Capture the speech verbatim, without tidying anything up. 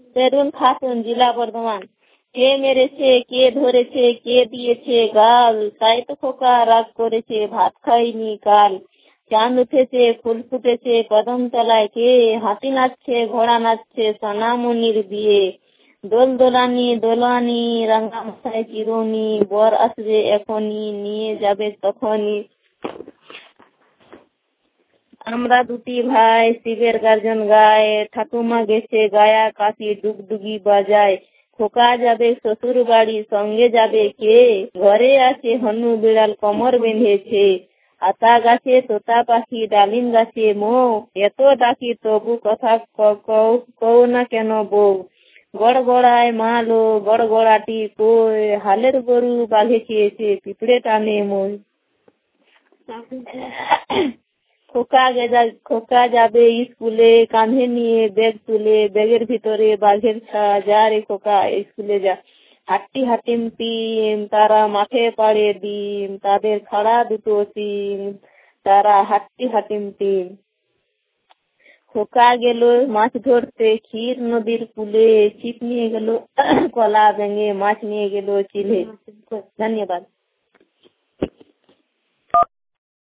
তরুণ খাতুন, জেলা বর্ধমান। কে মেরেছে, কে ধরেছে, কে দিয়েছে গাল, তাই তো খোকা রাগ করেছে, ভাত খাইনি কাল। চাঁদ উঠেছে, ফুল ফুটেছে কদম তলায়, কে হাতি নাচছে, ঘোড়া নাচছে, সোনামণির বিয়ে। দোল দোলানি দোলানি, রাঙা মাথায় চিরুনি, বর আসবে এখনই, নিয়ে যাবে তখনই। আমরা দুটি ভাই শিবের গার্জন গায়ে, ঠাকুমা গেছে গায়া কাশি ডুগডুগি বাজায়। খোকা যাবে শ্বশুর বাড়ি, সঙ্গে যাবে কে? ঘরে আছে হনু বিড়াল, কোমর বেঁধেছে। আতা গাছে তোতা পাখি, ডালিম গাছে মৌ, এত ডাকি তবু কথা কও না কেন বউ? গড়গড়ায় মালো গড়গড়াটি কই, হালের গরু বাঘে খেয়েছে, পিঁপড়ে টানে মই। খোকা খোকা যাবে স্কুলে, কাঁধে নিয়ে ব্যাগ তুলে, ব্যাগের ভিতরে বাঘের ছায়া, যা রে খোকা স্কুলে যা। হাট্টি হাটিম টিম, তারা মাঠে পাড়ে ডিম, তাদের খাড়া দুটো সিং, তারা হাট্টি হাটিম টিম। খোকা গেল মাছ ধরতে ক্ষীর নদীর কূলে, ছিপ নিয়ে গেল কলা ভেঙে, মাছ নিয়ে গেল চিলে। ধন্যবাদ।